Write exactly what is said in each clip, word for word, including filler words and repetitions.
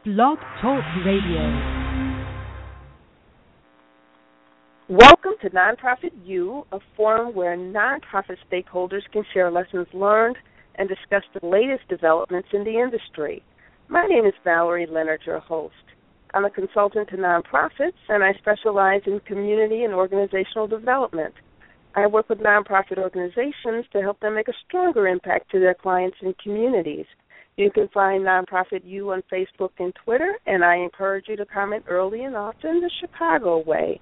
Blog Talk Radio. Welcome to Nonprofit U, a forum where nonprofit stakeholders can share lessons learned and discuss the latest developments in the industry. My name is Valerie Leonard, your host. I'm a consultant to nonprofits, and I specialize in community and organizational development. I work with nonprofit organizations to help them make a stronger impact to their clients and communities. You can find Nonprofit U on Facebook and Twitter, and I encourage you to comment early and often the Chicago way.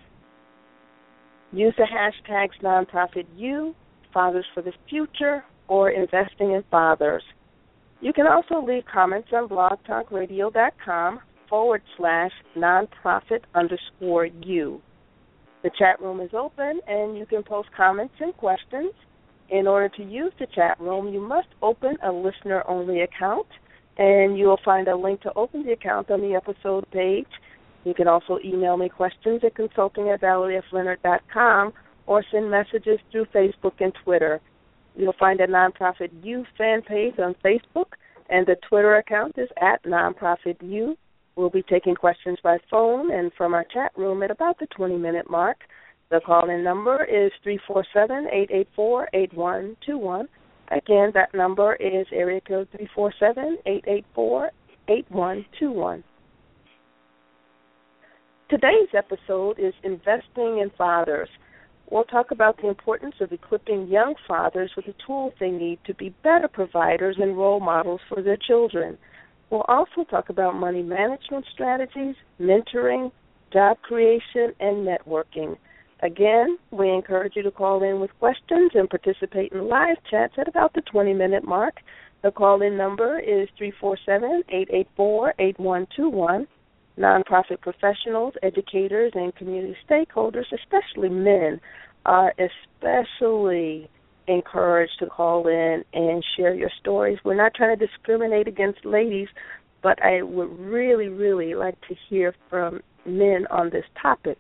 Use the hashtags NonprofitU, Fathers for the Future, or Investing in Fathers. You can also leave comments on blogtalkradio.com forward slash nonprofit underscore U. The chat room is open, and you can post comments and questions. In order to use the chat room, you must open a listener-only account, and you will find a link to open the account on the episode page. You can also email me questions at consulting at valerie f leonard dot com or send messages through Facebook and Twitter. You'll find a Nonprofit U fan page on Facebook, and the Twitter account is at Nonprofit U. We'll be taking questions by phone and from our chat room at about the twenty-minute mark. The call-in number is three four seven, eight eight four, eight one two one. Again, that number is area code three four seven, eight eight four, eight one two one. Today's episode is Investing in Fathers. We'll talk about the importance of equipping young fathers with the tools they need to be better providers and role models for their children. We'll also talk about money management strategies, mentoring, job creation, and networking. Again, we encourage you to call in with questions and participate in live chats at about the twenty-minute mark. The call-in number is three four seven, eight eight four, eight one two one. Nonprofit professionals, educators, and community stakeholders, especially men, are especially encouraged to call in and share your stories. We're not trying to discriminate against ladies, but I would really, really like to hear from men on this topic.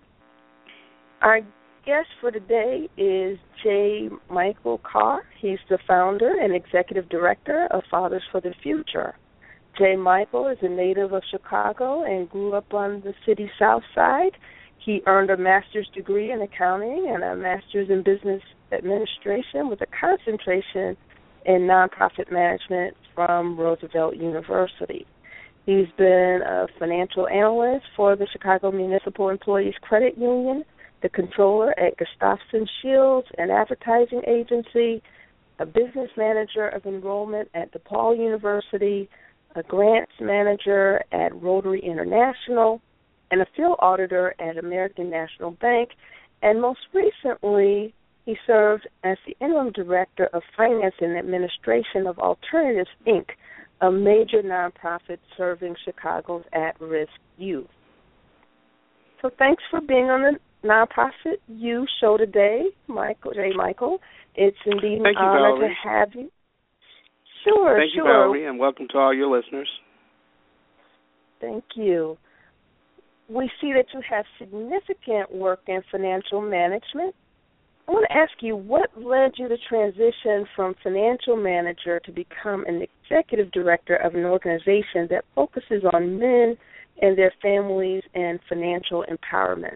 Our guest for today is J. Michael Carr. He's the founder and executive director of Fathers for the Future. J. Michael is a native of Chicago and grew up on the city's south side. He earned a master's degree in accounting and a master's in business administration with a concentration in nonprofit management from Roosevelt University. He's been a financial analyst for the Chicago Municipal Employees Credit Union, the controller at Gustafson Shields, an advertising agency, a business manager of enrollment at DePaul University, a grants manager at Rotary International, and a field auditor at American National Bank, and most recently, he served as the interim director of finance and administration of Alternatives, Incorporated, a major nonprofit serving Chicago's at-risk youth. So thanks for being on the Nonprofit U show today, Michael J. Michael. It's indeed an Thank you, honor Valerie. to have you. Sure, Thank sure. you, Valerie, and welcome to all your listeners. Thank you. We see that you have significant work in financial management. I want to ask you, what led you to transition from financial manager to become an executive director of an organization that focuses on men and their families and financial empowerment?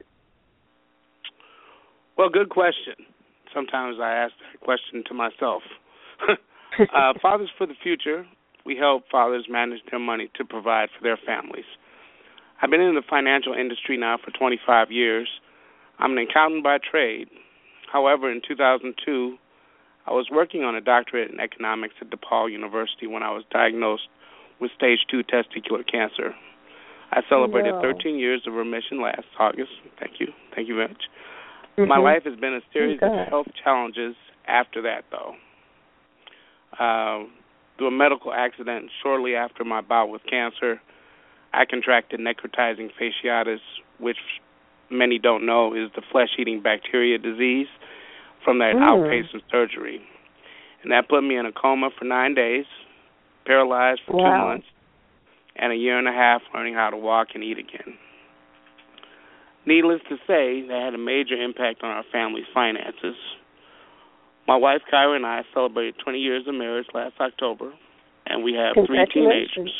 Well, good question. Sometimes I ask that question to myself. uh, Fathers for the Future, we help fathers manage their money to provide for their families. I've been in the financial industry now for twenty-five years. I'm an accountant by trade. However, in two thousand two, I was working on a doctorate in economics at DePaul University when I was diagnosed with stage two testicular cancer. I celebrated Wow. thirteen years of remission last August. Thank you. Thank you very much. Mm-hmm. My life has been a series Oh, of God. health challenges after that, though. Uh, through a medical accident shortly after my bout with cancer, I contracted necrotizing fasciitis, which many don't know is the flesh-eating bacteria disease from that Mm. outpatient surgery. And that put me in a coma for nine days, paralyzed for Wow. two months, and a year and a half learning how to walk and eat again. Needless to say, that had a major impact on our family's finances. My wife, Kyra, and I celebrated twenty years of marriage last October, and we have three teenagers.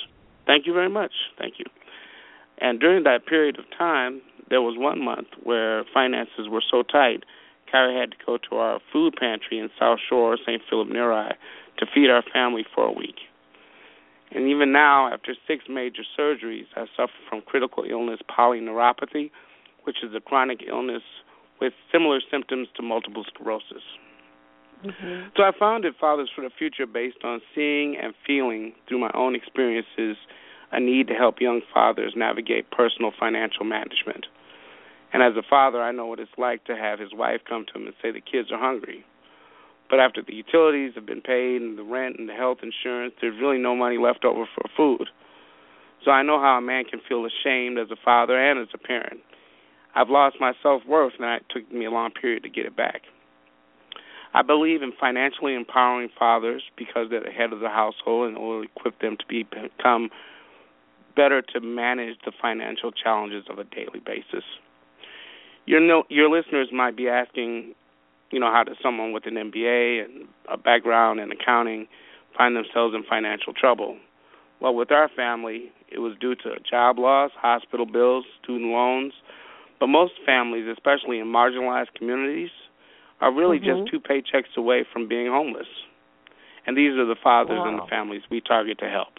Thank you very much. Thank you. And during that period of time, there was one month where finances were so tight, Carrie had to go to our food pantry in South Shore, Saint Philip Neri, to feed our family for a week. And even now, after six major surgeries, I suffer from critical illness polyneuropathy, which is a chronic illness with similar symptoms to multiple sclerosis. Mm-hmm. So I founded Fathers for the Future based on seeing and feeling through my own experiences a need to help young fathers navigate personal financial management. And as a father, I know what it's like to have his wife come to him and say the kids are hungry. But after the utilities have been paid and the rent and the health insurance, there's really no money left over for food. So I know how a man can feel ashamed as a father and as a parent. I've lost my self-worth, and it took me a long period to get it back. I believe in financially empowering fathers because they're the head of the household and will equip them to be, become better to manage the financial challenges of a daily basis. Your, no, your listeners might be asking, you know, how does someone with an M B A and a background in accounting find themselves in financial trouble? Well, with our family, it was due to job loss, hospital bills, student loans. But most families, especially in marginalized communities, are really mm-hmm. just two paychecks away from being homeless. And these are the fathers wow. and the families we target to help.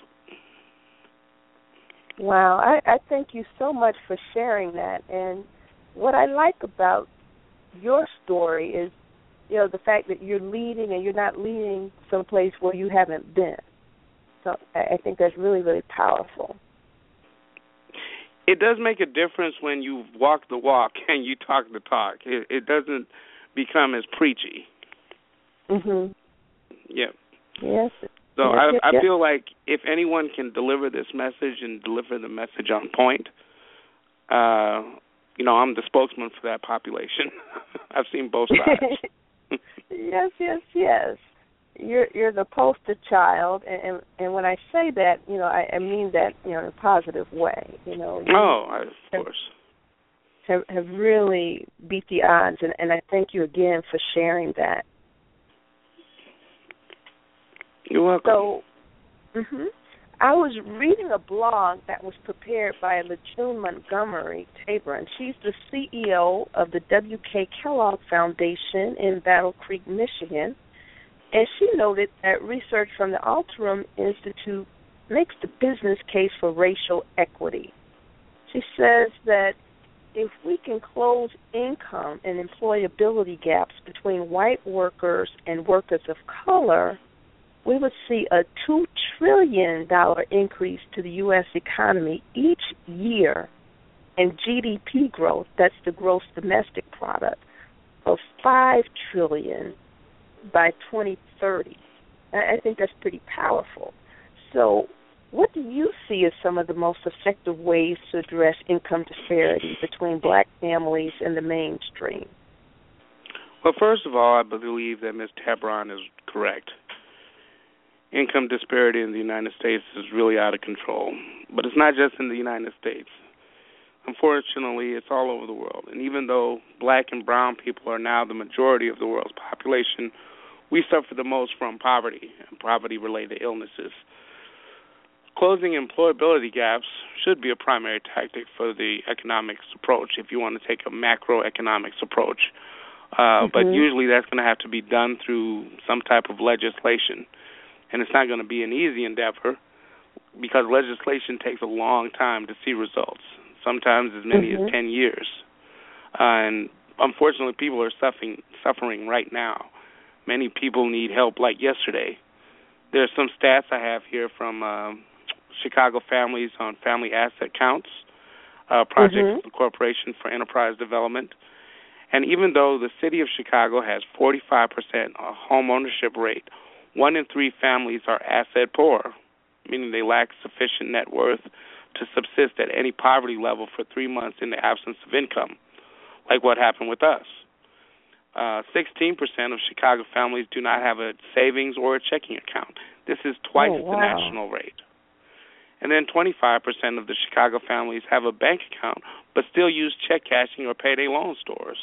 Wow. I, I thank you so much for sharing that. And what I like about your story is, you know, the fact that you're leading and you're not leading someplace where you haven't been. So I, I think that's really, really powerful. It does make a difference when you walk the walk and you talk the talk. It, it doesn't become as preachy. Mhm. Yeah. Yes. So yes, I, yes, I yes. feel like if anyone can deliver this message and deliver the message on point, uh, you know, I'm the spokesman for that population. I've seen both sides. yes, yes, yes. You're you're the poster child, and, and and when I say that, you know, I, I mean that, you know, in a positive way. You know. You oh, I, of have, course. Have have really beat the odds, and, and I thank you again for sharing that. You're welcome. So, hmm I was reading a blog that was prepared by LaJune Montgomery Tabor, and she's the C E O of the W K Kellogg Foundation in Battle Creek, Michigan. And she noted that research from the Alterum Institute makes the business case for racial equity. She says that if we can close income and employability gaps between white workers and workers of color, we would see a two trillion dollars increase to the U S economy each year and G D P growth, that's the gross domestic product, of five trillion dollars by twenty thirty. I think that's pretty powerful. So what do you see as some of the most effective ways to address income disparity between black families and the mainstream? Well, first of all, I believe that Miz Tabron is correct. Income disparity in the United States is really out of control. But it's not just in the United States. Unfortunately, it's all over the world. And even though black and brown people are now the majority of the world's population, we suffer the most from poverty and poverty-related illnesses. Closing employability gaps should be a primary tactic for the economics approach if you want to take a macroeconomics approach. Uh, mm-hmm. But usually that's going to have to be done through some type of legislation. And it's not going to be an easy endeavor because legislation takes a long time to see results, sometimes as many mm-hmm. as ten years. Uh, and unfortunately, people are suffering suffering right now. Many people need help like yesterday. There are some stats I have here from uh, Chicago Families on Family Asset Counts, uh, project mm-hmm. of the Corporation for Enterprise Development. And even though the city of Chicago has forty-five percent home ownership rate, one in three families are asset poor, meaning they lack sufficient net worth to subsist at any poverty level for three months in the absence of income, like what happened with us. Uh, sixteen percent of Chicago families do not have a savings or a checking account. This is twice oh, wow. the national rate. And then twenty-five percent of the Chicago families have a bank account but still use check cashing or payday loan stores.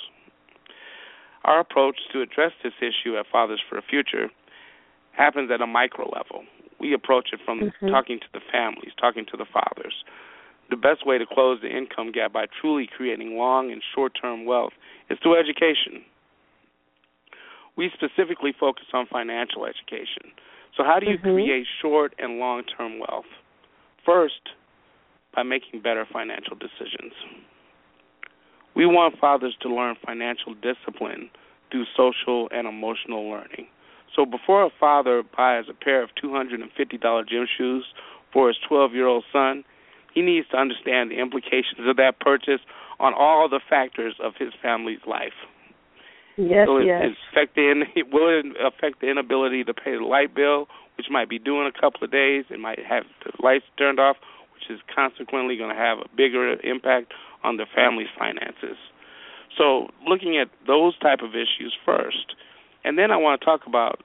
Our approach to address this issue at Fathers for the Future happens at a micro level. We approach it from mm-hmm. talking to the families, talking to the fathers. The best way to close the income gap by truly creating long and short-term wealth is through education. We specifically focus on financial education. So how do you mm-hmm. create short and long-term wealth? First, by making better financial decisions. We want fathers to learn financial discipline through social and emotional learning. So before a father buys a pair of two hundred fifty dollars gym shoes for his twelve-year-old son, he needs to understand the implications of that purchase on all the factors of his family's life. Yes, so it, yes. It affect the, will it affect the inability to pay the light bill, which might be due in a couple of days? It might have the lights turned off, which is consequently going to have a bigger impact on the family's finances. So looking at those type of issues first. And then I want to talk about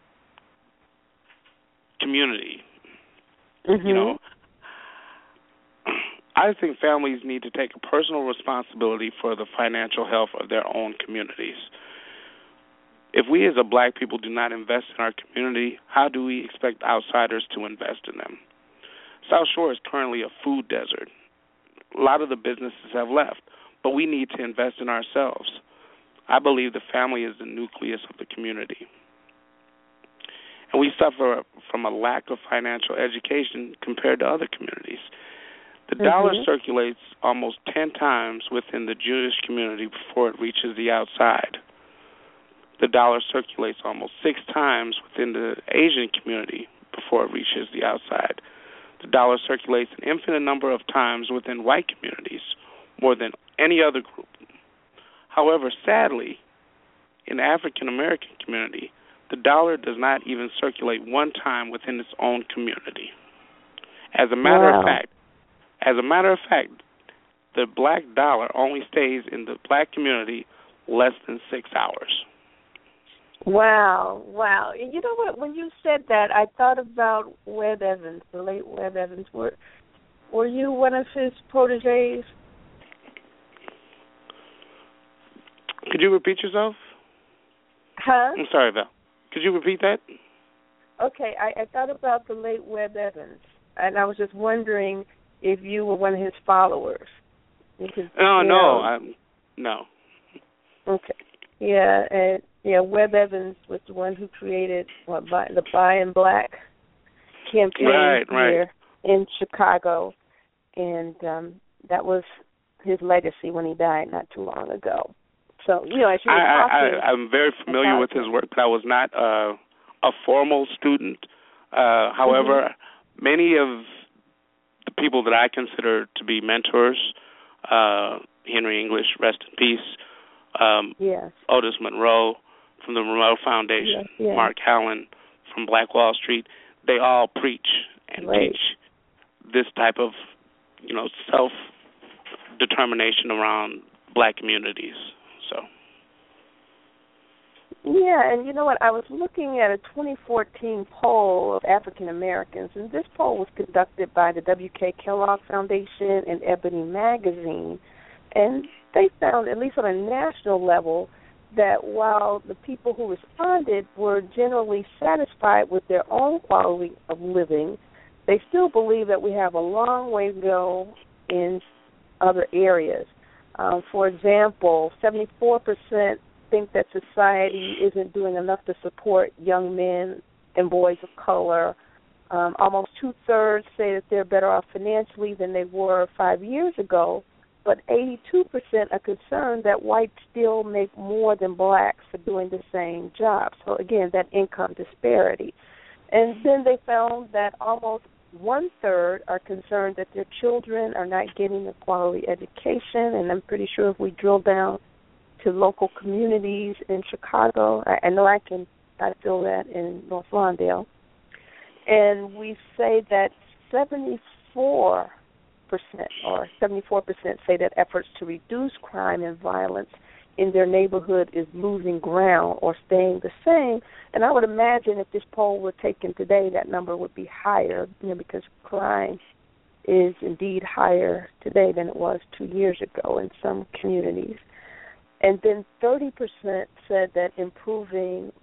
community. Mm-hmm. You know, I think families need to take a personal responsibility for the financial health of their own communities. If we as a black people do not invest in our community, how do we expect outsiders to invest in them? South Shore is currently a food desert. A lot of the businesses have left, but we need to invest in ourselves. I believe the family is the nucleus of the community. And we suffer from a lack of financial education compared to other communities. The mm-hmm. dollar circulates almost ten times within the Jewish community before it reaches the outside. The dollar circulates almost six times within the Asian community before it reaches the outside. The dollar circulates an infinite number of times within white communities, more than any other group. However, sadly, in the African American community, the dollar does not even circulate one time within its own community. As a matter wow. of fact, as a matter of fact, the black dollar only stays in the black community less than six hours. Wow, wow. And you know what? When you said that, I thought about Webb Evans, the late Webb Evans. Were, were you one of his protégés? Could you repeat yourself? Huh? I'm sorry, Val. Could you repeat that? Okay, I, I thought about the late Webb Evans, and I was just wondering if you were one of his followers. Because, no, no, know, I'm, no. Okay. Yeah, and yeah, Webb Evans was the one who created what buy, the Buy in Black campaign right, here right. in Chicago, and um, that was his legacy when he died not too long ago. So, you know, as you were I, talking, I, I'm very familiar with his work, but I was not uh, a formal student. Uh, however, mm-hmm. many of the people that I consider to be mentors, uh, Henry English, rest in peace, um, yes. Otis Monroe from the Monroe Foundation, yes, yes. Mark Allen from Black Wall Street, they all preach and right. teach this type of, you know, self-determination around black communities. So. Yeah, and you know what? I was looking at a twenty fourteen poll of African Americans, and this poll was conducted by the W K Kellogg Foundation and Ebony Magazine, and they found, at least on a national level, that while the people who responded were generally satisfied with their own quality of living, they still believe that we have a long way to go in other areas. Um, for example, seventy-four percent think that society isn't doing enough to support young men and boys of color. Um, almost two-thirds say that they're better off financially than they were five years ago, but eighty-two percent are concerned that whites still make more than blacks for doing the same job. So, again, that income disparity. And then they found that almost one-third are concerned that their children are not getting a quality education, and I'm pretty sure if we drill down to local communities in Chicago, I, I know I can I feel that in North Lawndale, and we say that seventy-four percent or seventy-four percent say that efforts to reduce crime and violence in their neighborhood is losing ground or staying the same. And I would imagine if this poll were taken today, that number would be higher, you know, because crime is indeed higher today than it was two years ago in some communities. And then thirty percent said that improving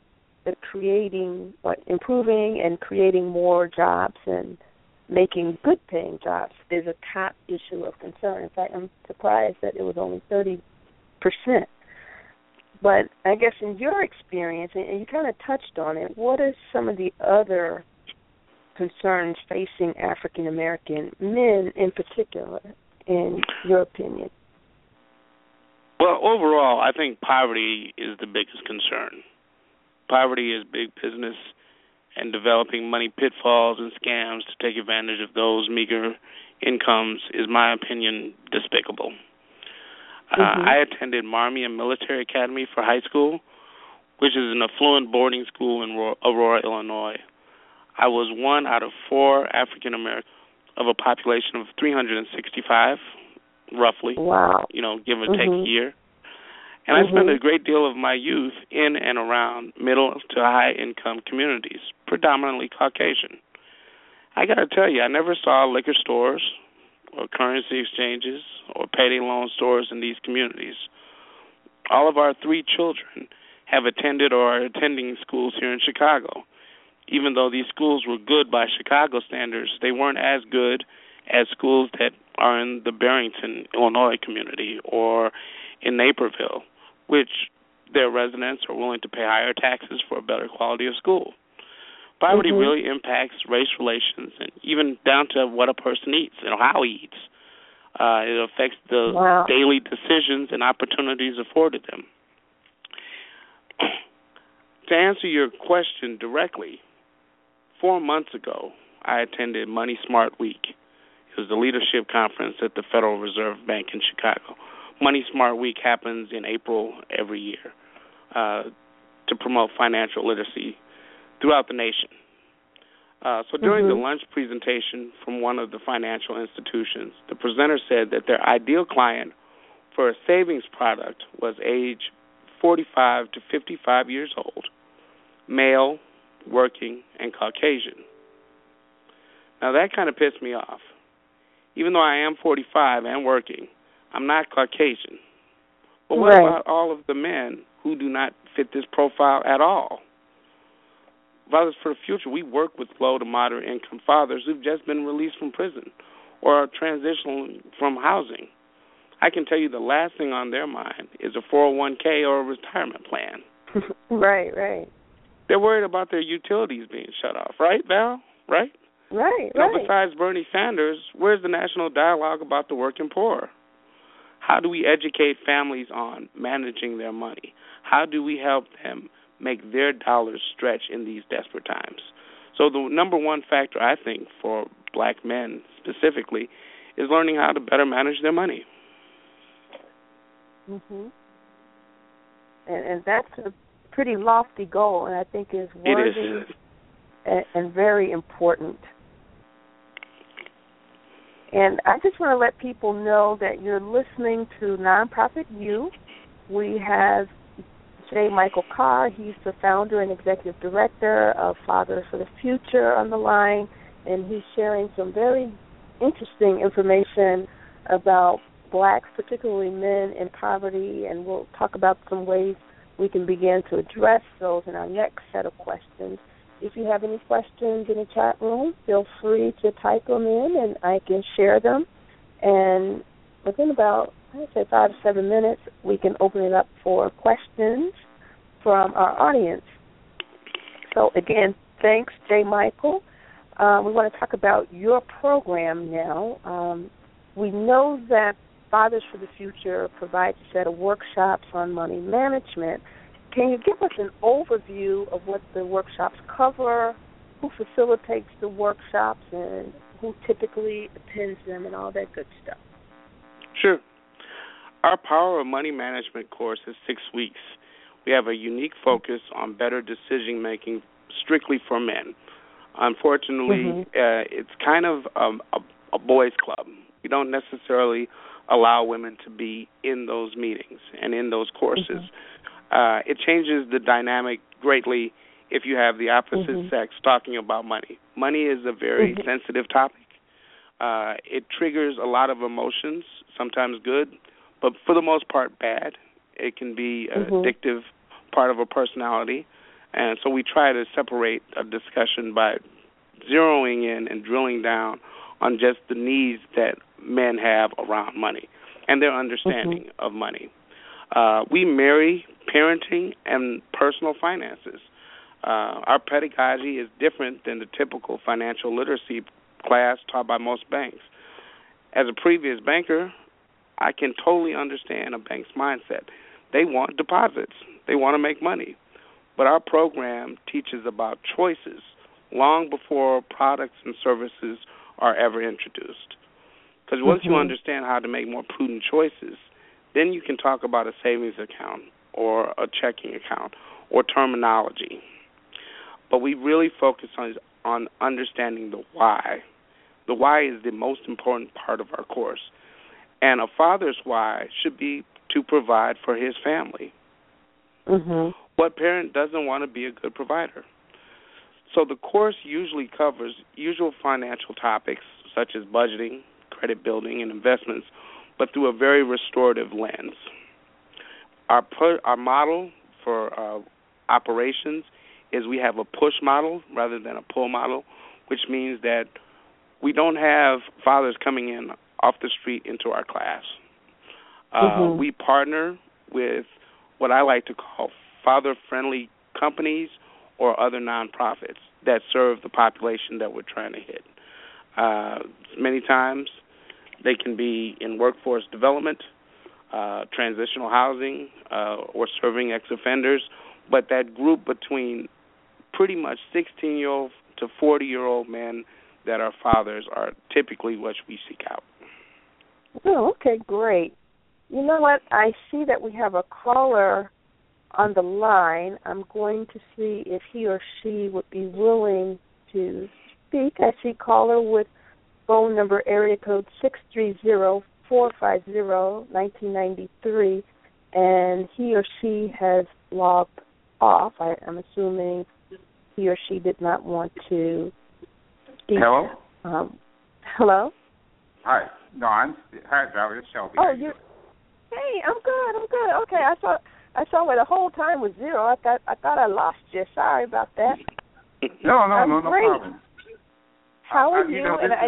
at creating, what, improving and creating more jobs and making good-paying jobs is a top issue of concern. In fact, I'm surprised that it was only thirty percent. But I guess in your experience, and you kind of touched on it, what are some of the other concerns facing African American men in particular, in your opinion? Well, overall, I think poverty is the biggest concern. Poverty is big business, and developing money pitfalls and scams to take advantage of those meager incomes is, my opinion, despicable. Uh, mm-hmm. I attended Marmion Military Academy for high school, which is an affluent boarding school in Aurora, Illinois. I was one out of four African Americans of a population of three hundred sixty-five, roughly. Wow. You know, give or mm-hmm. take a year. And mm-hmm. I spent a great deal of my youth in and around middle to high-income communities, predominantly Caucasian. I got to tell you, I never saw liquor stores or currency exchanges or payday loan stores in these communities. All of our three children have attended or are attending schools here in Chicago. Even though these schools were good by Chicago standards, they weren't as good as schools that are in the Barrington, Illinois community or in Naperville, which their residents are willing to pay higher taxes for a better quality of school. Poverty mm-hmm. really impacts race relations and even down to what a person eats and how he eats. Uh, it affects the wow. daily decisions and opportunities afforded them. To answer your question directly, four months ago, I attended Money Smart Week. It was the leadership conference at the Federal Reserve Bank in Chicago. Money Smart Week happens in April every year uh, to promote financial literacy throughout the nation. Uh, so during mm-hmm. the lunch presentation from one of the financial institutions, the presenter said that their ideal client for a savings product was age forty-five to fifty-five years old, male, working, and Caucasian. Now that kind of pissed me off. Even though I am forty-five and working, I'm not Caucasian. But what right. about all of the men who do not fit this profile at all? Fathers for the Future, we work with low to moderate income fathers who've just been released from prison or are transitioning from housing. I can tell you the last thing on their mind is a four oh one k or a retirement plan. right, right. They're worried about their utilities being shut off, right, Val? Right? Right, you know, right. Besides Bernie Sanders, where's the national dialogue about the working poor? How do we educate families on managing their money? How do we help them make their dollars stretch in these desperate times? So the number one factor, I think, for black men specifically is learning how to better manage their money. Mhm. And, and that's a pretty lofty goal, and I think is worthy it is. and, and very important. And I just want to let people know that you're listening to Nonprofit U. We have J. Michael Carr. He's the founder and executive director of Fathers for the Future on the line, and he's sharing some very interesting information about blacks, particularly men in poverty, and we'll talk about some ways we can begin to address those in our next set of questions. If you have any questions in the chat room, feel free to type them in, and I can share them. And within about, I'd say, five to seven minutes, we can open it up for questions from our audience. So, again, thanks, J. Michael. Uh, we want to talk about your program now. Um, we know that Fathers for the Future provides a set of workshops on money management. Can you give us an overview of what the workshops cover, who facilitates the workshops, and who typically attends them, and all that good stuff? Sure. Our Power of Money Management course is six weeks. We have a unique focus on better decision-making strictly for men. Unfortunately, mm-hmm. uh, it's kind of um, a, a boys' club. We don't necessarily allow women to be in those meetings and in those courses. Mm-hmm. Uh, it changes the dynamic greatly if you have the opposite mm-hmm. sex talking about money. Money is a very mm-hmm. sensitive topic. Uh, it triggers a lot of emotions, sometimes good, but for the most part bad. It can be an mm-hmm. addictive part of a personality. And so we try to separate a discussion by zeroing in and drilling down on just the needs that men have around money and their understanding mm-hmm. of money. Uh, we marry parenting and personal finances. Uh, our pedagogy is different than the typical financial literacy class taught by most banks. As a previous banker, I can totally understand a bank's mindset. They want deposits. They want to make money. But our program teaches about choices long before products and services are ever introduced. Because once mm-hmm. you understand how to make more prudent choices, then you can talk about a savings account or a checking account or terminology. But we really focus on, on understanding the why. The why is the most important part of our course. And a father's why should be to provide for his family. Mm-hmm. What parent doesn't want to be a good provider? So the course usually covers usual financial topics such as budgeting, credit building, and investments, but through a very restorative lens. Our pu- our model for uh, operations is we have a push model rather than a pull model, which means that we don't have fathers coming in off the street into our class. Uh, mm-hmm. We partner with what I like to call father-friendly companies or other nonprofits that serve the population that we're trying to hit. Uh, many times they can be in workforce development, uh, transitional housing, uh, or serving ex-offenders, but that group between pretty much sixteen-year-old to forty-year-old men that are fathers are typically what we seek out. Oh, okay, great. You know what? I see that we have a caller on the line. I'm going to see if he or she would be willing to speak. I see caller with phone number area code six three zero, four five zero, one nine nine three, and he or she has logged off. I, I'm assuming he or she did not want to speak. Hello? Um, hello? Hi. No, I'm hi, Valerie. It's Shelby. Oh, you. Hey, I'm good. I'm good. Okay, I saw. I saw where the whole time was zero. I thought. I thought I lost you. Sorry about that. No, no, I'm no, no great. problem. How are uh, you? you know, and I, is,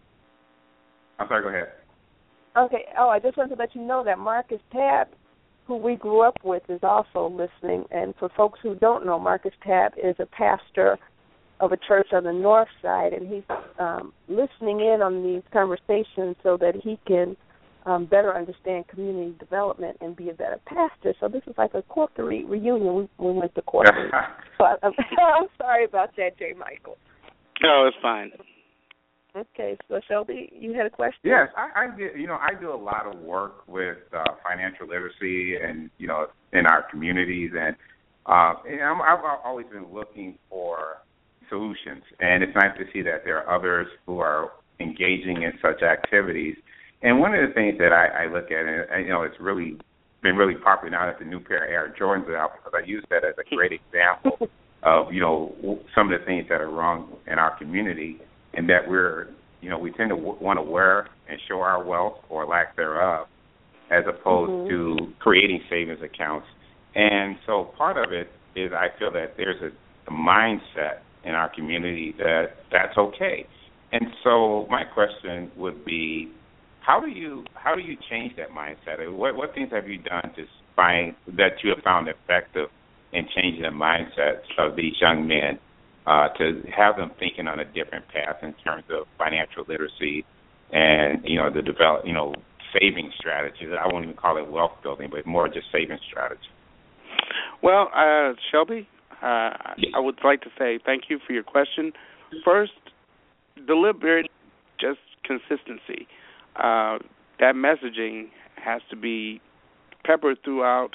I'm sorry. Go ahead. Okay. Oh, I just wanted to let you know that Marcus Tabb, who we grew up with, is also listening. And for folks who don't know, Marcus Tabb is a pastor of a church on the north side, and he's um, listening in on these conversations so that he can um, better understand community development and be a better pastor. So this is like a corporate re- reunion. We, we went to corporate. So I, I'm, I'm sorry about that, J. Michael. No, it's fine. Okay, so Shelby, you had a question? Yes, I, I did. You know, I do a lot of work with uh, financial literacy, and you know, in our communities, and, uh, and I'm, I've always been looking for solutions, and it's nice to see that there are others who are engaging in such activities. And one of the things that I, I look at, and you know, it's really been really popular now that the new pair of Air Jordans are out, because I use that as a great example of, you know, some of the things that are wrong in our community, and that we're, you know, we tend to w- want to wear and show our wealth or lack thereof, as opposed mm-hmm. to creating savings accounts. And so part of it is I feel that there's a, a mindset in our community that that's okay. And so my question would be, how do you how do you change that mindset? What what things have you done to find that you have found effective in changing the mindsets of these young men uh, to have them thinking on a different path in terms of financial literacy and, you know, the develop you know saving strategies? I won't even call it wealth building, but more just saving strategy. Well, uh, Shelby, uh, I would like to say thank you for your question. First, deliberate, just consistency. Uh, that messaging has to be peppered throughout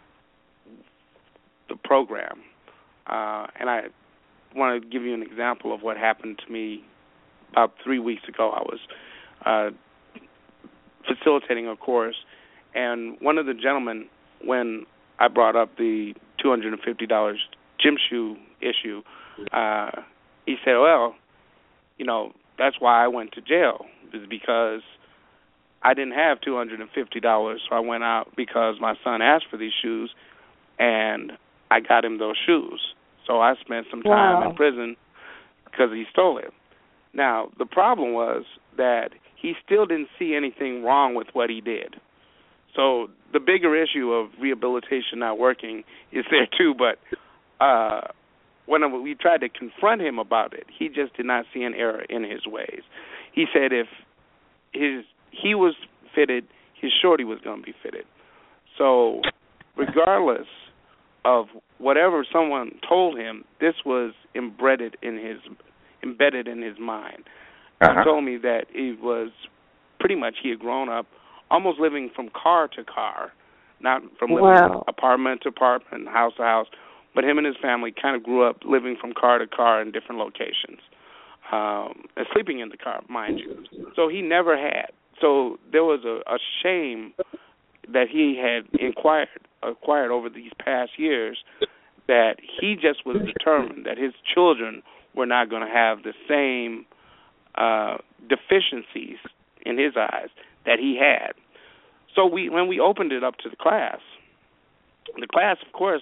the program. Uh, and I want to give you an example of what happened to me about three weeks ago. I was uh, facilitating a course, and one of the gentlemen, when I brought up the two hundred fifty dollars gym shoe issue, uh, he said, well, you know, that's why I went to jail, is because I didn't have two hundred fifty dollars, so I went out because my son asked for these shoes, and I got him those shoes. So I spent some time Wow. in prison because he stole it. Now, the problem was that he still didn't see anything wrong with what he did. So the bigger issue of rehabilitation not working is there too, but uh, when we tried to confront him about it, he just did not see an error in his ways. He said if his he was fitted, his shorty was going to be fitted. So regardless of whatever someone told him, this was embedded in his embedded in his mind. Uh-huh. He told me that it was pretty much he had grown up almost living from car to car, not from living Wow. apartment to apartment, house to house, but him and his family kind of grew up living from car to car in different locations, um, and sleeping in the car, mind you. So he never had. So there was a, a shame that he had inquired, acquired over these past years that he just was determined that his children were not going to have the same uh, deficiencies in his eyes that he had. So we, when we opened it up to the class, the class, of course,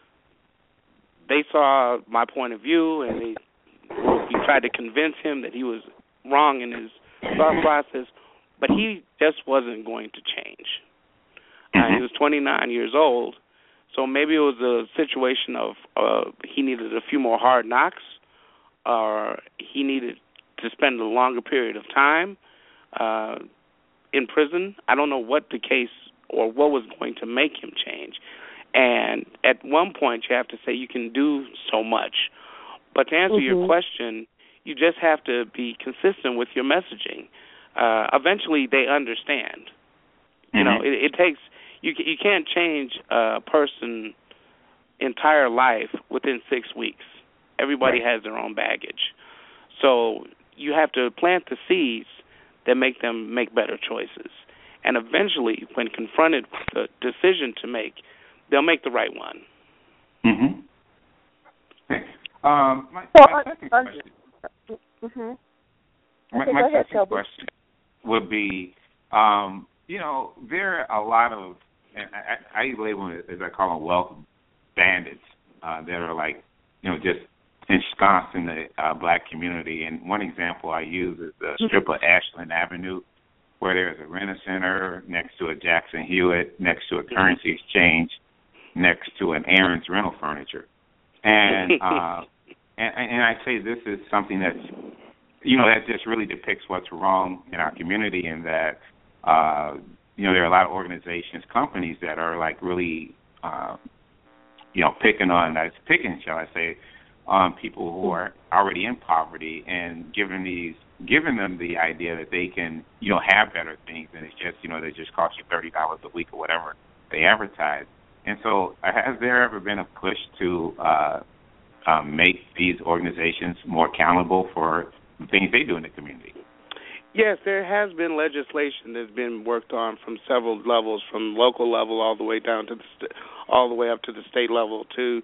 they saw my point of view, and they, we tried to convince him that he was wrong in his thought process, but he just wasn't going to change. Uh, he was twenty-nine years old, so maybe it was a situation of uh, he needed a few more hard knocks, or he needed to spend a longer period of time uh, in prison. I don't know what the case or what was going to make him change. And at one point, you have to say you can do so much. But to answer Mm-hmm. your question, you just have to be consistent with your messaging. Uh, eventually, they understand. Mm-hmm. You know, it, it takes you. You can't change a person's entire life within six weeks. Everybody Right. has their own baggage, so you have to plant the seeds that make them make better choices. And eventually, when confronted with a decision to make, they'll make the right one. Mm-hmm. Okay. Um, my, So, my uh, second uh, question. Mm-hmm. My, Okay, my go ahead, second Shelby. question would be, um, you know, there are a lot of, and I, I label it as I call them wealth bandits uh, that are like, you know, just ensconced in the uh, black community. And one example I use is the strip of Ashland Avenue, where there's a Rent-A-Center next to a Jackson Hewitt, next to a currency exchange, next to an Aaron's Rental Furniture. And, uh, and and I say this is something that's, you know, that just really depicts what's wrong in our community, in that, uh, you know, there are a lot of organizations, companies that are like really, uh, you know, picking on, picking, shall I say, on people who are already in poverty and giving these, giving them the idea that they can, you know, have better things, and it's just, you know, they just cost you thirty dollars a week or whatever they advertise. And so has there ever been a push to uh, um, make these organizations more accountable for the things they do in the community? Yes, there has been legislation that's been worked on from several levels, from local level all the way down to the st- all the way up to the state level, to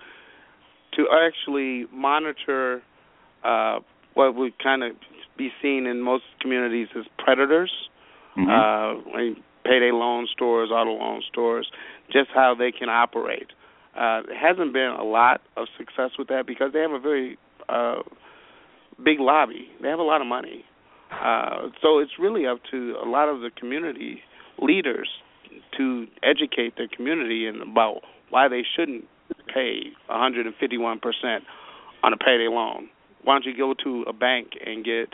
to actually monitor uh, what would kind of be seen in most communities as predators, Mm-hmm. uh, payday loan stores, auto loan stores, just how they can operate. Uh, there hasn't been a lot of success with that because they have a very uh, big lobby. They have a lot of money. Uh, so it's really up to a lot of the community leaders to educate their community and about why they shouldn't pay one hundred fifty-one percent on a payday loan. Why don't you go to a bank and get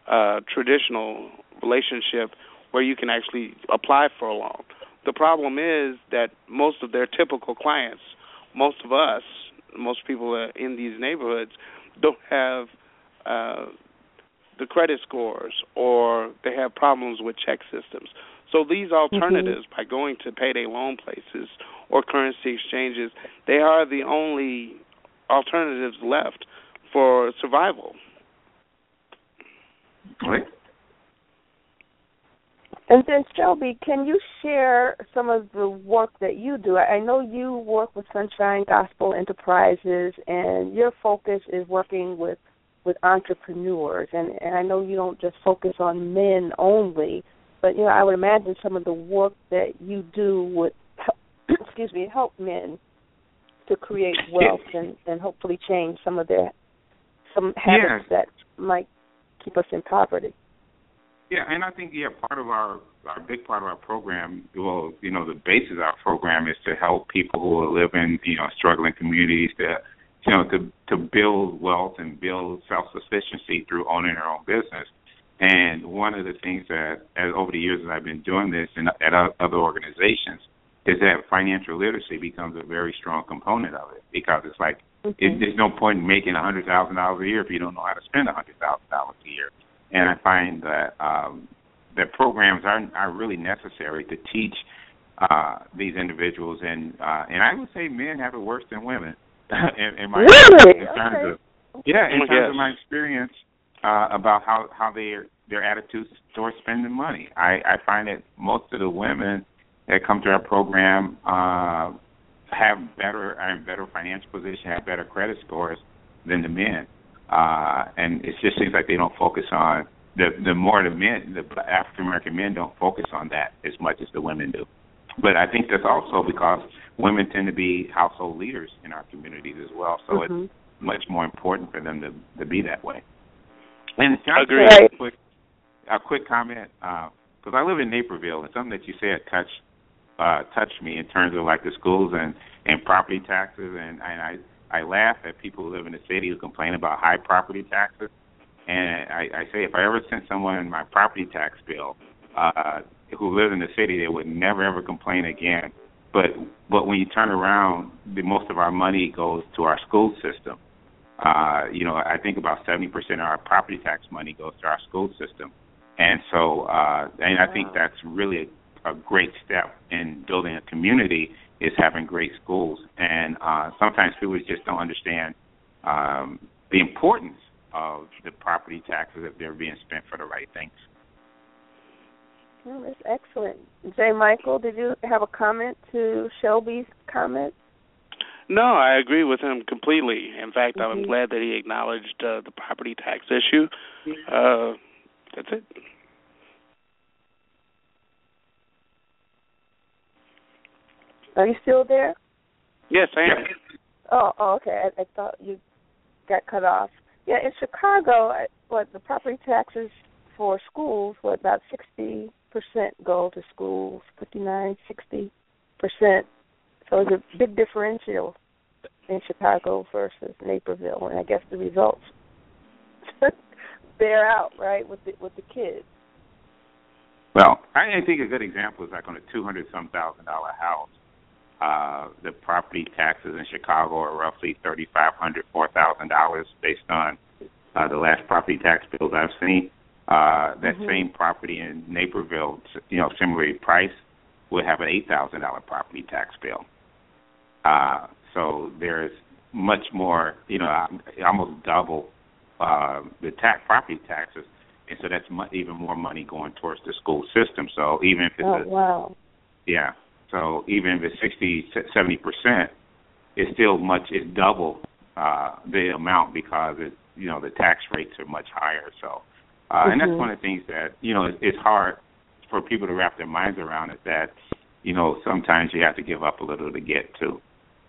a traditional relationship where you can actually apply for a loan? The problem is that most of their typical clients, most of us, most people in these neighborhoods don't have uh, the credit scores, or they have problems with check systems. So these alternatives, mm-hmm. by going to payday loan places or currency exchanges, they are the only alternatives left for survival. Right. And then, Shelby, can you share some of the work that you do? I know you work with Sunshine Gospel Enterprises, and your focus is working with, with entrepreneurs. And, and I know you don't just focus on men only, but, you know, I would imagine some of the work that you do would, excuse me, help men to create wealth and, and hopefully change some of their some habits yeah. that might keep us in poverty. Yeah, and I think, yeah, part of our, our big part of our program, well, you know, the basis of our program is to help people who are living, you know, struggling communities to, you know, to, to build wealth and build self-sufficiency through owning their own business. And one of the things that, as over the years that I've been doing this in, at other organizations, is that financial literacy becomes a very strong component of it, because it's like, mm-hmm. it, there's no point in making one hundred thousand dollars a year if you don't know how to spend one hundred thousand dollars a year. And I find that um, that programs are are really necessary to teach uh, these individuals, and uh, and I would say men have it worse than women. in, in my really? in terms okay. of yeah, in yes. terms of my experience uh, about how how their their attitudes towards spending money. I, I find that most of the women that come to our program uh, have better are in better financial position, have better credit scores than the men. Uh, and it just seems like they don't focus on the the more the men, the African American men don't focus on that as much as the women do. But I think that's also because women tend to be household leaders in our communities as well, so mm-hmm. it's much more important for them to, to be that way. And can Agree. I say a quick, a quick comment? Because uh, I live in Naperville, and something that you said touched uh, touched me in terms of like the schools and, and property taxes, and, and I. I laugh at people who live in the city who complain about high property taxes. And I, I say if I ever sent someone my property tax bill uh, who lives in the city, they would never, ever complain again. But but when you turn around, the, most of our money goes to our school system. Uh, you know, I think about seventy percent of our property tax money goes to our school system. And so uh, and I think that's really a, a great step in building a community, is having great schools. And uh, sometimes people just don't understand um, the importance of the property taxes if they're being spent for the right things. Well, that's excellent. J. Michael, did you have a comment to Shelby's comment? No, I agree with him completely. In fact, mm-hmm. I'm glad that he acknowledged uh, the property tax issue. Uh, that's it. Are you still there? Yes, I am. Oh, oh okay. I, I thought you got cut off. Yeah, in Chicago, what the property taxes for schools, what about sixty percent go to schools, fifty-nine, sixty percent. So it's a big differential in Chicago versus Naperville, and I guess the results bear out, right, with the with the kids. Well, I think a good example is like on a two hundred some thousand dollar house. Uh, the property taxes in Chicago are roughly thirty-five hundred dollars, four thousand dollars based on uh, the last property tax bills I've seen. Uh, that mm-hmm. same property in Naperville, you know, similarly priced, would have an eight thousand dollars property tax bill. Uh, so there's much more, you know, almost double uh, the tax property taxes, and so that's mu- even more money going towards the school system. So even if it's oh, a, wow. yeah. So even if it's sixty, seventy percent, it's still much, it's double uh, the amount because, it, you know, the tax rates are much higher. So, uh, mm-hmm. and that's one of the things that, you know, it's, it's hard for people to wrap their minds around, is that, you know, sometimes you have to give up a little to get to.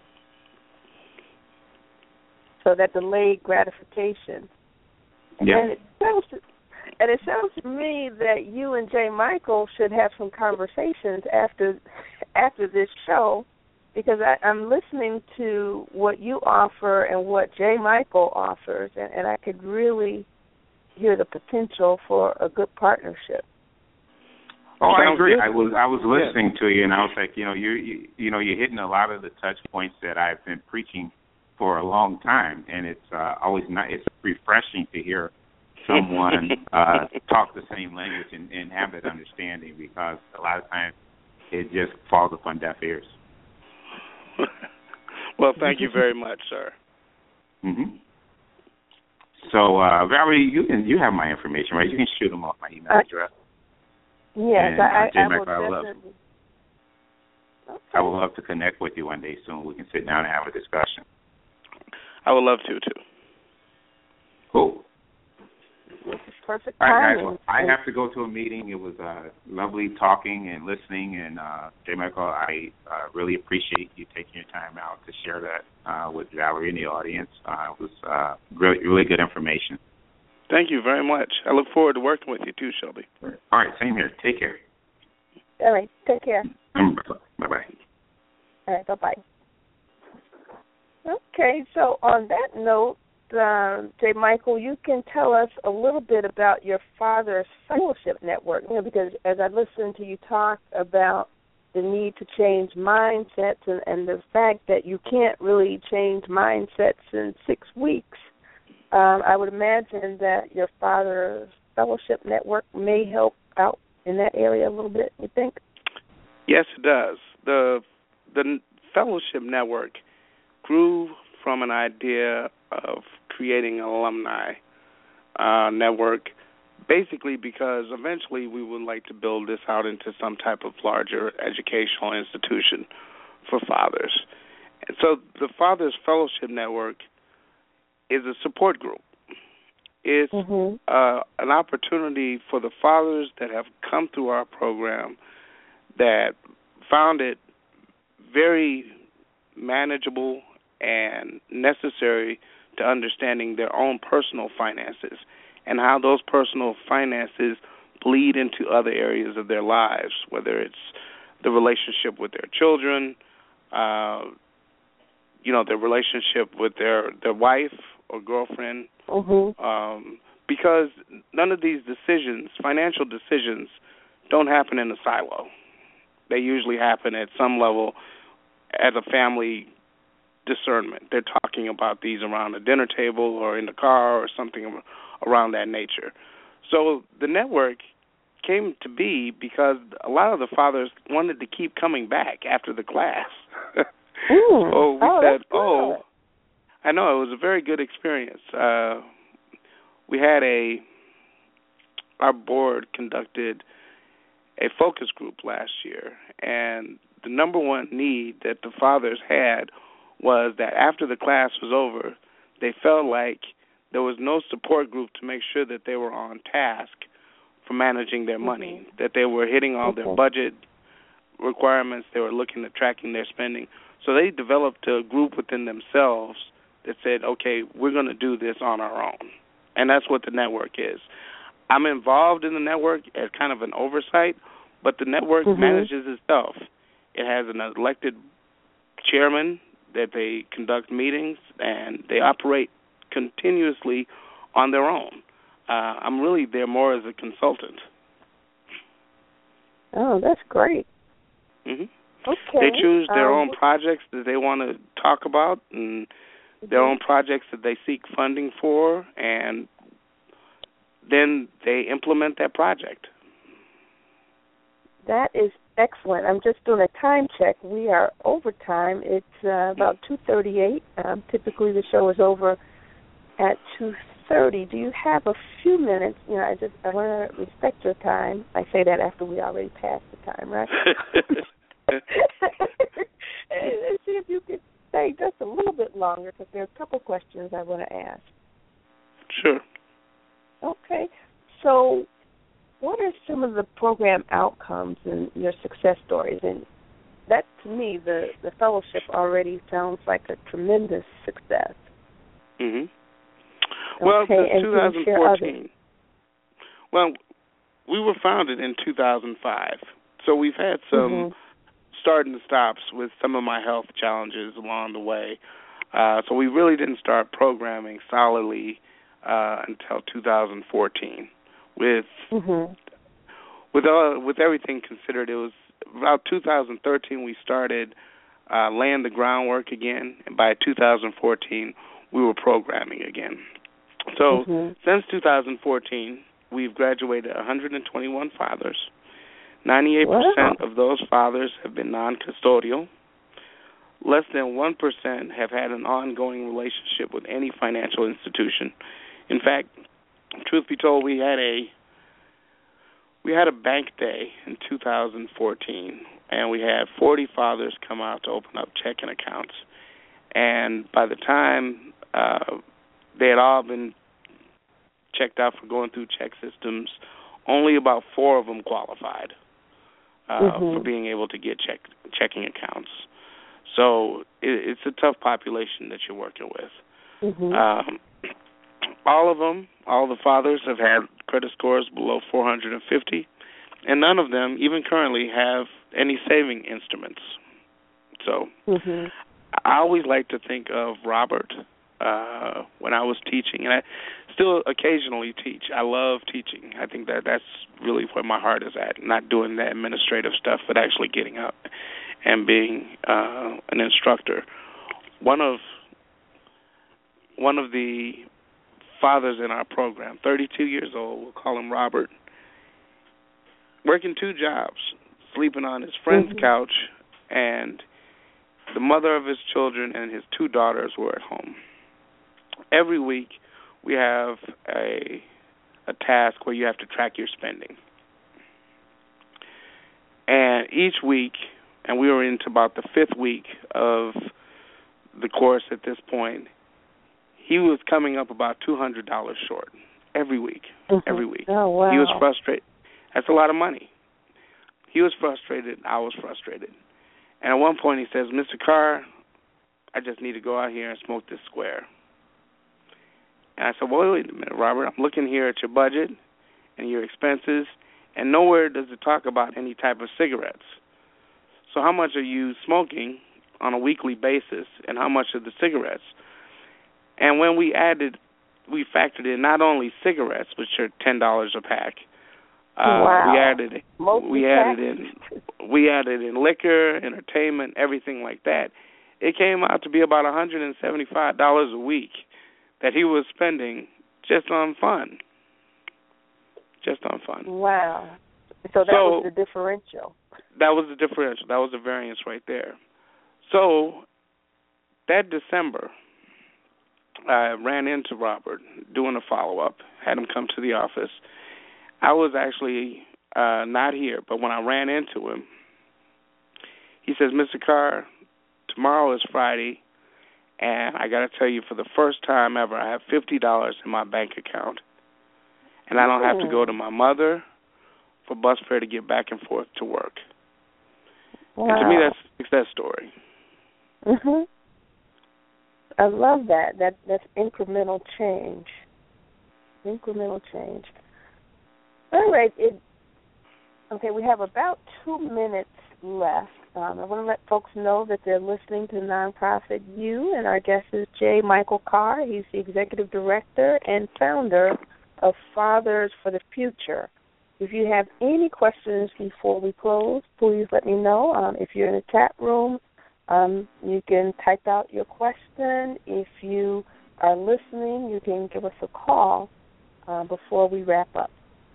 So that delayed gratification. Yeah. And it sounds, and it sounds to me that you and J. Michael should have some conversations after after this show, because I, I'm listening to what you offer and what J. Michael offers, and, and I could really hear the potential for a good partnership. Oh, I agree. I was I was listening to you, and I was like, you know, you you you know, you're hitting a lot of the touch points that I've been preaching for a long time, and it's uh, always not. It's refreshing to hear someone uh, talk the same language and, and have that understanding, because a lot of times it just falls upon deaf ears. Well, thank you very much, sir. Mm-hmm. So, uh, Valerie, you can you have my information, right? You can shoot them off my email uh, address. Yes, and, uh, I, I, I will I love, definitely. Okay. I would love to connect with you one day soon. We can sit down and have a discussion. I would love to, too. Cool. perfect All right, timing. guys. Well, I have to go to a meeting. It was uh, lovely talking and listening. And, uh, J. Michael, I uh, really appreciate you taking your time out to share that uh, with Valerie and the audience. Uh, it was uh, really, really good information. Thank you very much. I look forward to working with you too, Shelby. All right, same here. Take care. All right, take care. Bye-bye. All right, bye-bye. Okay, so on that note, uh, J. Michael, you can tell us a little bit about your father's fellowship network, you know, because as I listened to you talk about the need to change mindsets and, and the fact that you can't really change mindsets in six weeks, um, I would imagine that your father's fellowship network may help out in that area a little bit, you think? Yes, it does. The the fellowship network grew from an idea of creating an alumni uh, network, basically because eventually we would like to build this out into some type of larger educational institution for fathers. And so the Fathers Fellowship Network is a support group. It's mm-hmm. uh, an opportunity for the fathers that have come through our program that found it very manageable and necessary to understanding their own personal finances and how those personal finances bleed into other areas of their lives, whether it's the relationship with their children, uh, you know, their relationship with their, their wife or girlfriend, mm-hmm. um, because none of these decisions, financial decisions, don't happen in a silo. They usually happen at some level as a family discernment. They're talking about these around the dinner table or in the car or something around that nature. So the network came to be because a lot of the fathers wanted to keep coming back after the class. Ooh. So we oh, said, that's oh, I know, it was a very good experience. Uh, we had a, our board conducted a focus group last year, and the number one need that the fathers had was that after the class was over, they felt like there was no support group to make sure that they were on task for managing their money, mm-hmm. that they were hitting all okay. their budget requirements, they were looking at tracking their spending. So they developed a group within themselves that said, okay, we're going to do this on our own. And that's what the network is. I'm involved in the network as kind of an oversight, but the network mm-hmm. manages itself. It has an elected chairman that they conduct meetings, and they operate continuously on their own. Uh, I'm really there more as a consultant. Oh, that's great. Mm-hmm. Okay. They choose their um, own projects that they want to talk about and their mm-hmm. own projects that they seek funding for, and then they implement that project. That is excellent. I'm just doing a time check. We are over time. It's uh, about two thirty-eight. Um, typically the show is over at two thirty. Do you have a few minutes? You know, I just I want to respect your time. I say that after we already passed the time, right? Let's see if you could stay just a little bit longer, because there are a couple questions I want to ask. Sure. Okay. So what are some of the program outcomes and your success stories? And that, to me, the, the fellowship already sounds like a tremendous success. Mm-hmm. Well, okay, since twenty fourteen. Well, we were founded in two thousand five, so we've had some mm-hmm. start and stops with some of my health challenges along the way. Uh, so we really didn't start programming solidly uh, until two thousand fourteen. With mm-hmm. with all, with everything considered, it was about two thousand thirteen we started uh, laying the groundwork again, and by two thousand fourteen we were programming again. So mm-hmm. since two thousand fourteen, we've graduated one hundred twenty-one fathers. ninety-eight percent wow. of those fathers have been non-custodial. Less than one percent have had an ongoing relationship with any financial institution. In fact, truth be told, we had a we had a bank day in two thousand fourteen, and we had forty fathers come out to open up checking accounts. And by the time uh, they had all been checked out for going through check systems, only about four of them qualified uh, mm-hmm. for being able to get check, checking accounts. So it, it's a tough population that you're working with. Mm-hmm. Um, all of them, all the fathers have had credit scores below four hundred fifty, and none of them, even currently, have any saving instruments. So mm-hmm. I always like to think of Robert uh, when I was teaching, and I still occasionally teach. I love teaching. I think that that's really where my heart is at, not doing the administrative stuff, but actually getting up and being uh, an instructor. One of one of the fathers in our program, thirty-two years old, we'll call him Robert, working two jobs, sleeping on his friend's mm-hmm. couch, and the mother of his children and his two daughters were at home. Every week we have a a task where you have to track your spending. And each week, and we were into about the fifth week of the course at this point, he was coming up about two hundred dollars short every week, mm-hmm. every week. Oh, wow. He was frustrated. That's a lot of money. He was frustrated. I was frustrated. And at one point he says, Mister Carr, I just need to go out here and smoke this square. And I said, well, wait a minute, Robert. I'm looking here at your budget and your expenses, and nowhere does it talk about any type of cigarettes. So how much are you smoking on a weekly basis, and how much are the cigarettes? And when we added, we factored in not only cigarettes, which are ten dollars a pack. Uh, wow. We added, Mostly we added in, we added in liquor, entertainment, everything like that. It came out to be about one hundred and seventy-five dollars a week that he was spending just on fun, just on fun. Wow! So that so, was the differential. That was the differential. That was the variance right there. So that December, I ran into Robert doing a follow-up, had him come to the office. I was actually uh, not here, but when I ran into him, he says, Mister Carr, tomorrow is Friday, and I got to tell you, for the first time ever, I have fifty dollars in my bank account, and I don't have to go to my mother for bus fare to get back and forth to work. Wow. And to me, that's a success story. Mhm. I love that. That that's incremental change. Incremental change. All right. It, okay, we have about two minutes left. Um, I want to let folks know that they're listening to Nonprofit U, and our guest is J. Michael Carr. He's the executive director and founder of Fathers for the Future. If you have any questions before we close, please let me know. Um, if you're in the chat room, um, you can type out your question. If you are listening, you can give us a call uh, before we wrap up.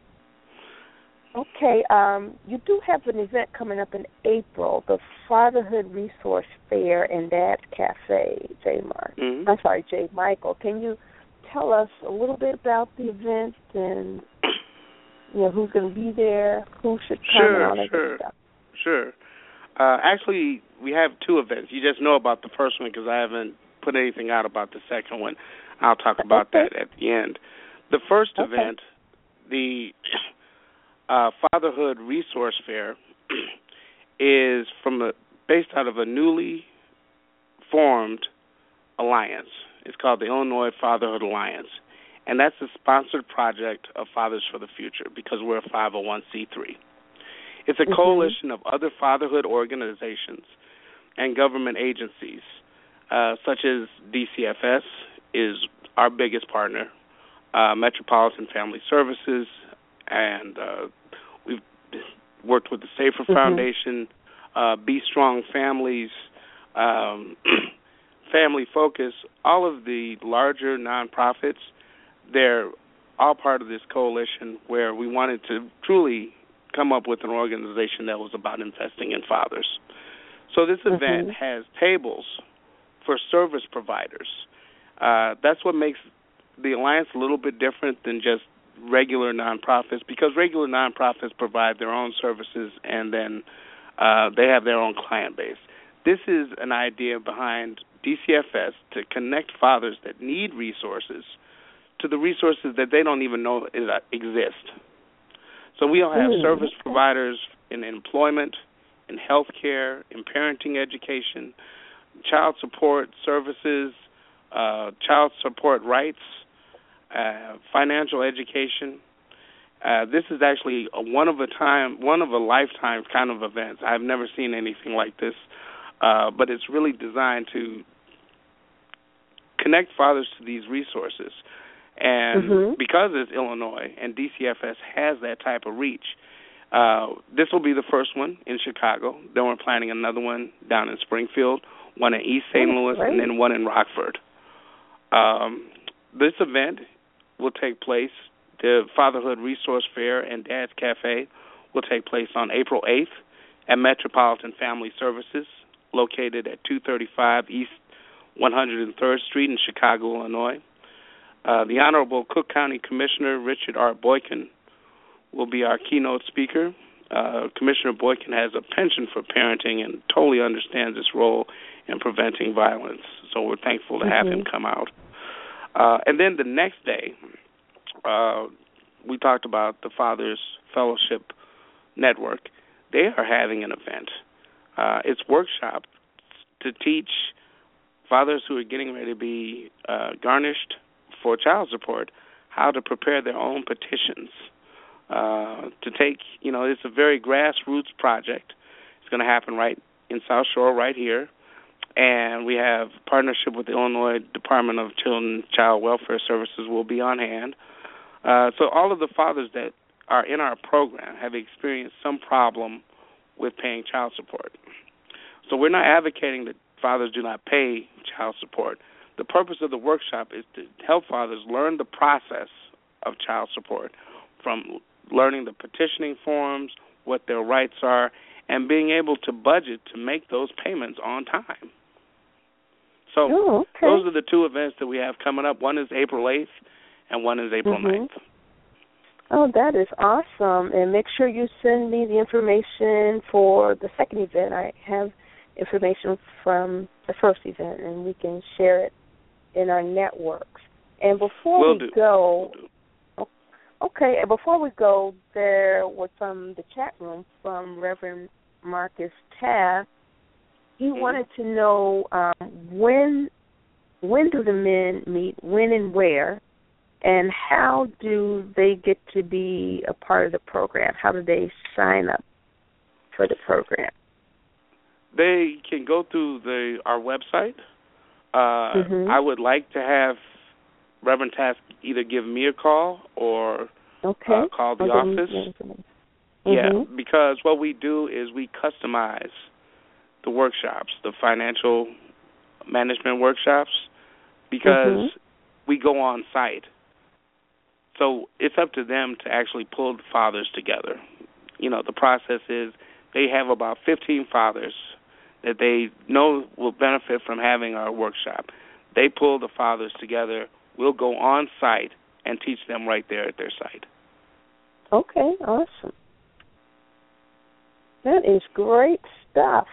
Okay, um, you do have an event coming up in April, the Fatherhood Resource Fair and Dad's Cafe, J. Mark. Mm-hmm. I'm sorry, J. Michael. Can you tell us a little bit about the event and, you know, who's going to be there, who should come, sure, and all that sure, good stuff? Sure. Uh, actually, we have two events. You just know about the first one because I haven't put anything out about the second one. I'll talk about okay. that at the end. The first okay. event, the uh, Fatherhood Resource Fair, is from the based out of a newly formed alliance. It's called the Illinois Fatherhood Alliance, and that's a sponsored project of Fathers for the Future because we're a five oh one c three. It's a mm-hmm. coalition of other fatherhood organizations and government agencies, uh, such as D C F S is our biggest partner, uh, Metropolitan Family Services, and uh, we've worked with the Safer mm-hmm. Foundation, uh, Be Strong Families, um, Family Focus, all of the larger nonprofits. They're all part of this coalition where we wanted to truly come up with an organization that was about investing in fathers. So this event mm-hmm. has tables for service providers. Uh, that's what makes the Alliance a little bit different than just regular nonprofits, because regular nonprofits provide their own services and then uh, they have their own client base. This is an idea behind D C F S to connect fathers that need resources to the resources that they don't even know exist. So we'll have mm, service okay. providers in employment, in healthcare, in parenting education, child support services, uh, child support rights, uh, financial education. Uh, this is actually a one of a time, one of a lifetime kind of event. I've never seen anything like this, uh, but it's really designed to connect fathers to these resources. And mm-hmm. because it's Illinois and D C F S has that type of reach, uh, this will be the first one in Chicago. Then we're planning another one down in Springfield, one in East Saint Louis, right. and then one in Rockford. Um, this event will take place, the Fatherhood Resource Fair and Dad's Cafe will take place on April eighth at Metropolitan Family Services, located at two thirty-five East one hundred third Street in Chicago, Illinois. Uh, the Honorable Cook County Commissioner Richard R. Boykin will be our keynote speaker. Uh, Commissioner Boykin has a penchant for parenting and totally understands his role in preventing violence, so we're thankful to have mm-hmm. him come out. Uh, and then the next day, uh, we talked about the Fathers Fellowship Network. They are having an event. Uh, it's workshops to teach fathers who are getting ready to be uh, garnished for child support how to prepare their own petitions. Uh, to take, you know, it's a very grassroots project. It's going to happen right in South Shore, right here. And we have partnership with the Illinois Department of Children and Child Welfare Services will be on hand. Uh, so all of the fathers that are in our program have experienced some problem with paying child support. So we're not advocating that fathers do not pay child support. The purpose of the workshop is to help fathers learn the process of child support, from learning the petitioning forms, what their rights are, and being able to budget to make those payments on time. So oh, okay. those are the two events that we have coming up. One is April eighth, and one is April mm-hmm. ninth. Oh, that is awesome. And make sure you send me the information for the second event. I have information from the first event, and we can share it in our networks. And before we'll we do. go, we'll do. okay, and before we go, there was from the chat room from Reverend Marcus Taft. He mm-hmm. wanted to know um, when when do the men meet, when and where, and how do they get to be a part of the program? How do they sign up for the program? They can go through the our website. Uh, mm-hmm. I would like to have Reverend Taft either give me a call or okay. uh, call the I'll office. Mm-hmm. Yeah, because what we do is we customize the workshops, the financial management workshops, because mm-hmm. we go on site. So it's up to them to actually pull the fathers together. You know, the process is they have about fifteen fathers that they know will benefit from having our workshop. They pull the fathers together. We'll go on site and teach them right there at their site. Okay, awesome. That is great stuff.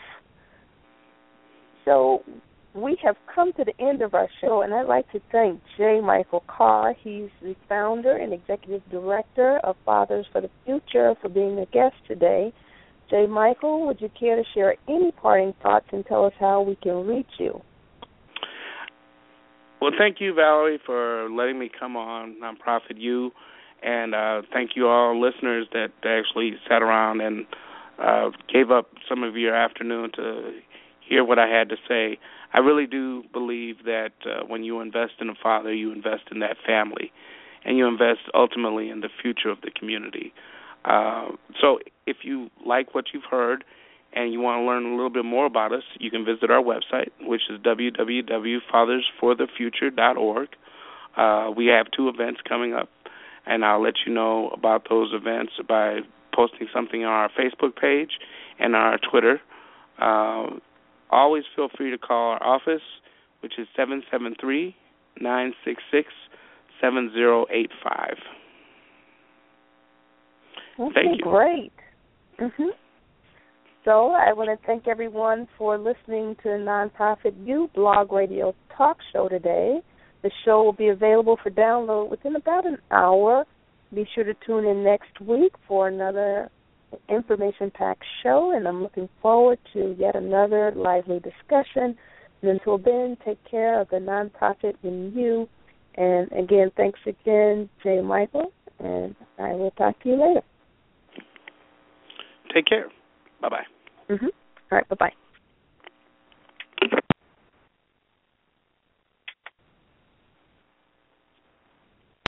So we have come to the end of our show, and I'd like to thank J. Michael Carr. He's the founder and executive director of Fathers for the Future, for being a guest today. J. Michael, would you care to share any parting thoughts and tell us how we can reach you? Well, thank you, Valerie, for letting me come on Nonprofit U, and uh, thank you all listeners that actually sat around and uh, gave up some of your afternoon to hear what I had to say. I really do believe that uh, when you invest in a father, you invest in that family, and you invest ultimately in the future of the community. Uh, so if you like what you've heard and you want to learn a little bit more about us, you can visit our website, which is w w w dot fathers for the future dot org. Uh, we have two events coming up, and I'll let you know about those events by posting something on our Facebook page and our Twitter. Uh, always feel free to call our office, which is seven seven three, nine six six, seven zero eight five. Okay, thank you. Great. Mm-hmm. So I want to thank everyone for listening to Nonprofit U Blog Radio Talk Show today. The show will be available for download within about an hour. Be sure to tune in next week for another information-packed show, and I'm looking forward to yet another lively discussion. And until then, take care of the nonprofit in you. And again, thanks again, J. Michael, and I will talk to you later. Take care. Bye-bye. Mm-hmm. All right, bye-bye.